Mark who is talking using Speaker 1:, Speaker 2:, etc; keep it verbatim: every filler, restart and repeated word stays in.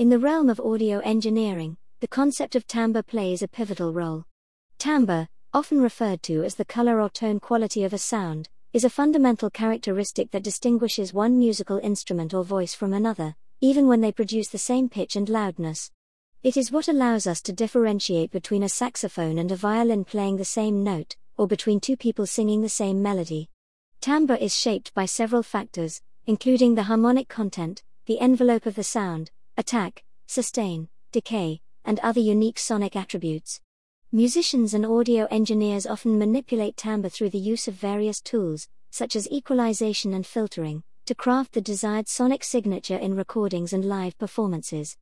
Speaker 1: In the realm of audio engineering, the concept of timbre plays a pivotal role. Timbre, often referred to as the color or tone quality of a sound, is a fundamental characteristic that distinguishes one musical instrument or voice from another, even when they produce the same pitch and loudness. It is what allows us to differentiate between a saxophone and a violin playing the same note, or between two people singing the same melody. Timbre is shaped by several factors, including the harmonic content, the envelope of the sound, attack, sustain, decay, and other unique sonic attributes. Musicians and audio engineers often manipulate timbre through the use of various tools, such as equalization and filtering, to craft the desired sonic signature in recordings and live performances.